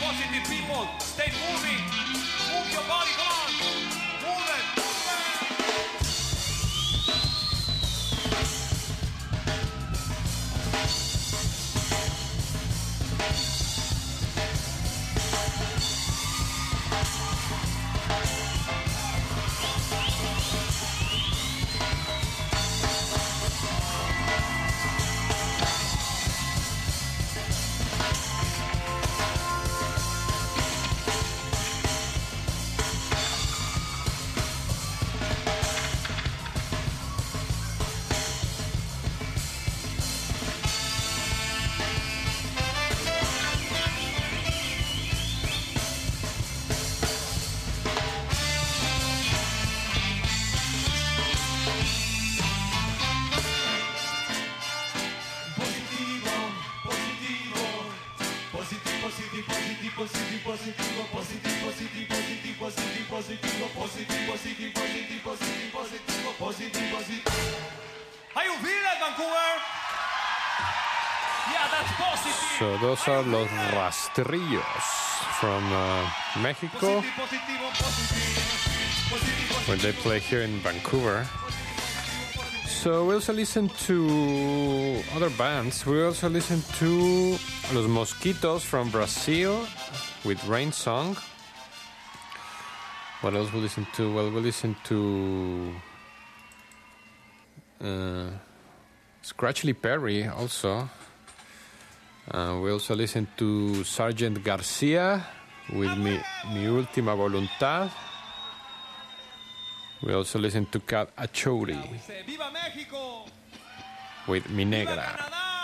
positive people. Stay moving. Move your body. Come on. Move it. How you feel it, Vancouver? Yeah, that's positive. So those are Los Rastrillos from Mexico, when they play here in Vancouver. So we also listen to other bands. We also listen to Los Mosquitos from Brazil with Rain Song. What else we listen to? Well, we listen to Scratchy Perry also. We also listen to Sergeant Garcia with Mi Última Voluntad. We also listen to Cat Achori Viva Mexico! with Mi Negra.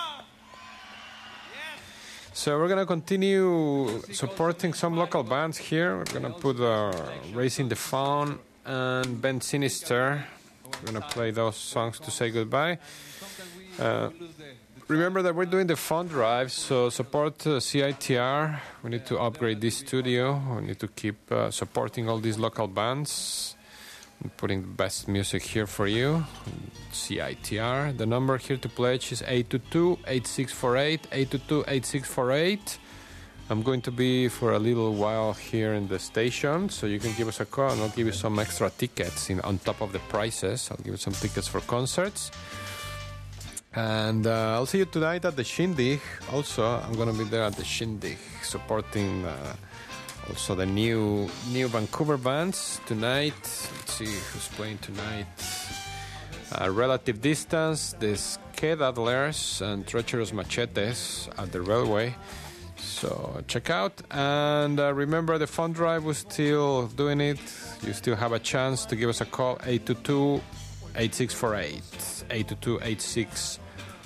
So we're going to continue supporting some local bands here. We're going to put Raising the Fawn and Ben Sinister. We're going to play those songs to say goodbye. Remember that we're doing the fund drive, so support CITR. We need to upgrade this studio. We need to keep supporting all these local bands and putting the best music here for you. CITR. The number here to pledge is 822-8648, 822-8648. I'm going to be for a little while here in the station, so you can give us a call and I'll give you some extra tickets on top of the prices. I'll give you some tickets for concerts. And I'll see you tonight at the Shindig. Also, I'm going to be there at the Shindig, supporting also the new Vancouver bands tonight. Let's see who's playing tonight. Relative Distance, the Skedaddlers, and Treacherous Machetes at the Railway. So check out. And remember, the fund drive, we're still doing it. You still have a chance to give us a call, 822-8648. 822-8648.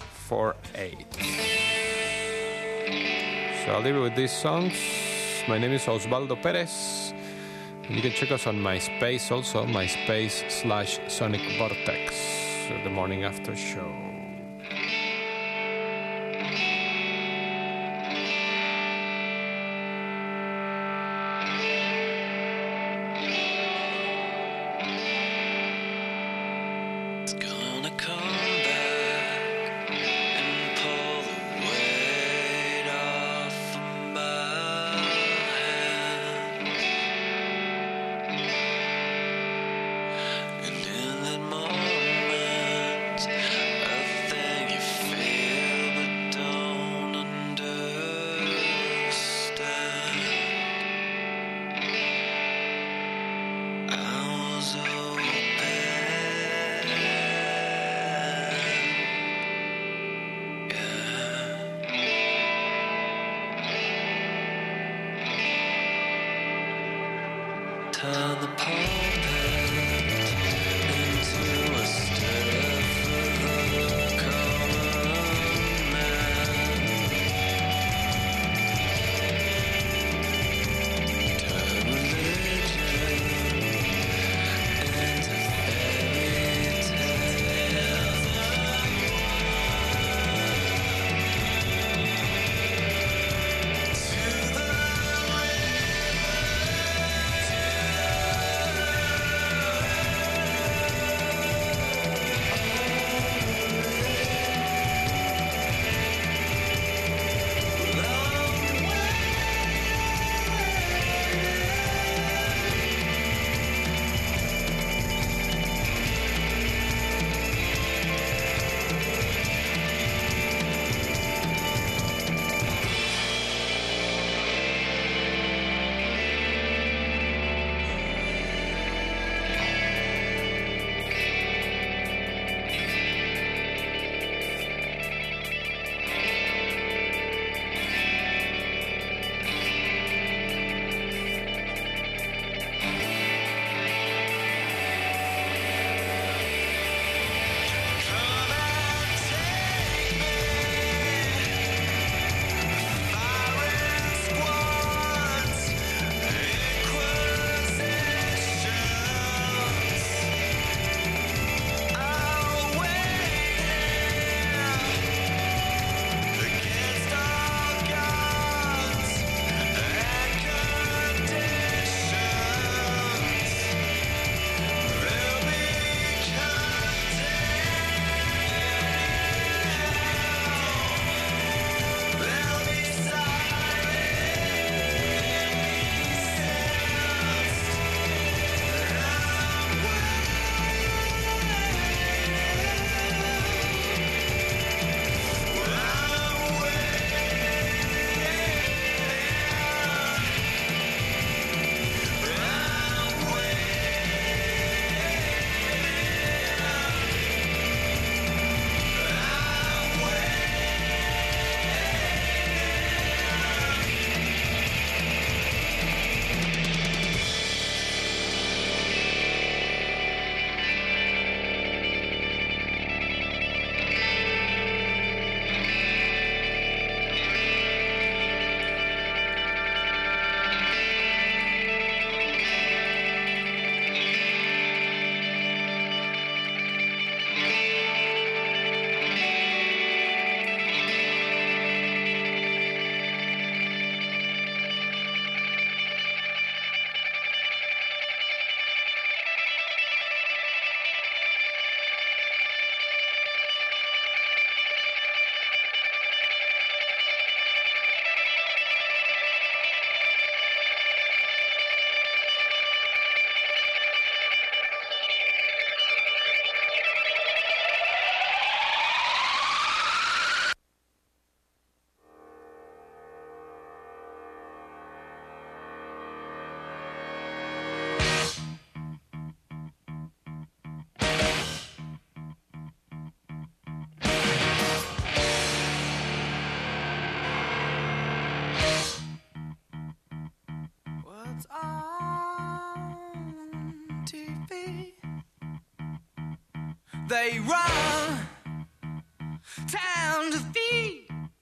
So I'll leave you with these songs. My name is Osvaldo Perez. And you can check us on MySpace also, MySpace/Sonic Vortex, the morning after show. Turn the pulpit into a stir for the common man. Turn religion into fairy tales. To the They run town to feed,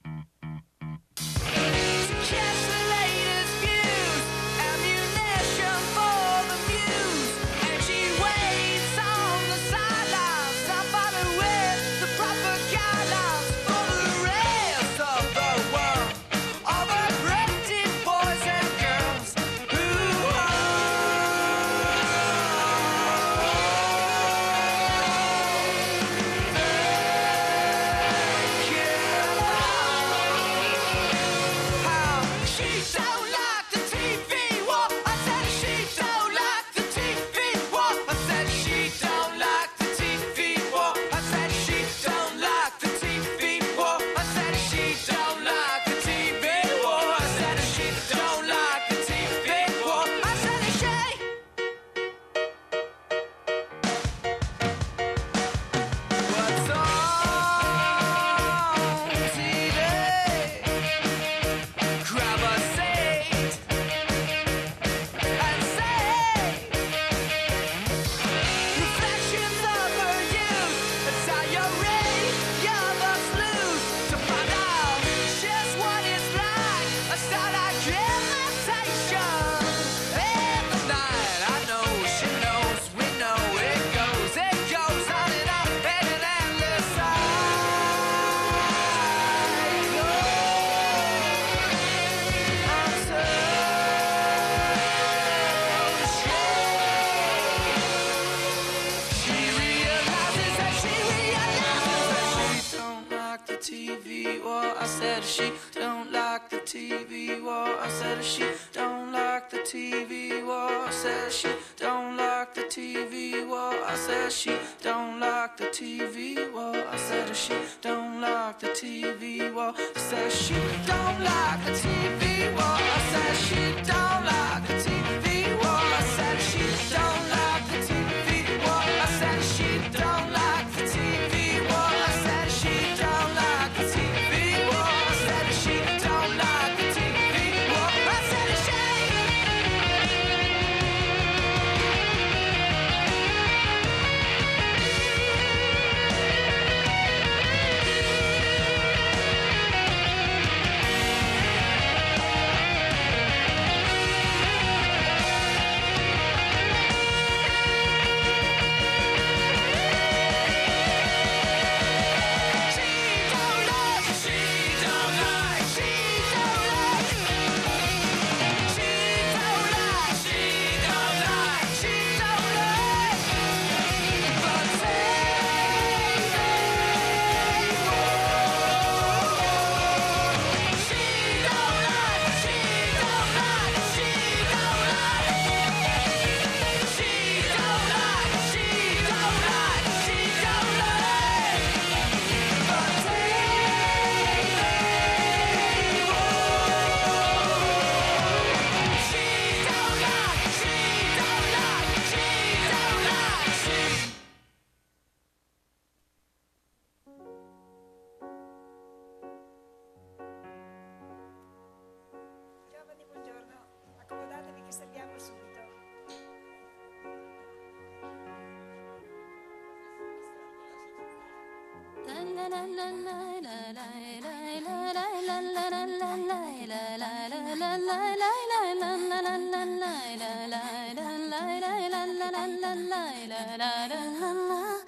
to catch the latest views, ammunition for the muse. And she waits on the sidelines, not bothered with the propaganda for the rest of the world. All the pretty boys and girls who she don't like the TV war. I said she don't like the TV war. I said she don't like the TV war. I said she don't like the TV war. I said she don't like the TV war. I said she don't like the TV war. I said she. What's on TV? Grab a seat and say reflections of her youth. It's how you read your books loose to find out just what it's like. A starlight imitation in the night. I know she knows, we know it goes on and on in an endless TV war. I said she don't like the TV war. I said she don't like the TV war. I said she don't like the TV war. I said she don't like the TV war. I said she don't like the TV war. I said she don't like the TV war. I said she don't like the TV war. I said she don't like the TV war. I said she don't like the TV war. I said she don't like the TV war. I said she don't like the TV war. I said she. Giovani, buongiorno. Accomodatevi che salviamo subito. La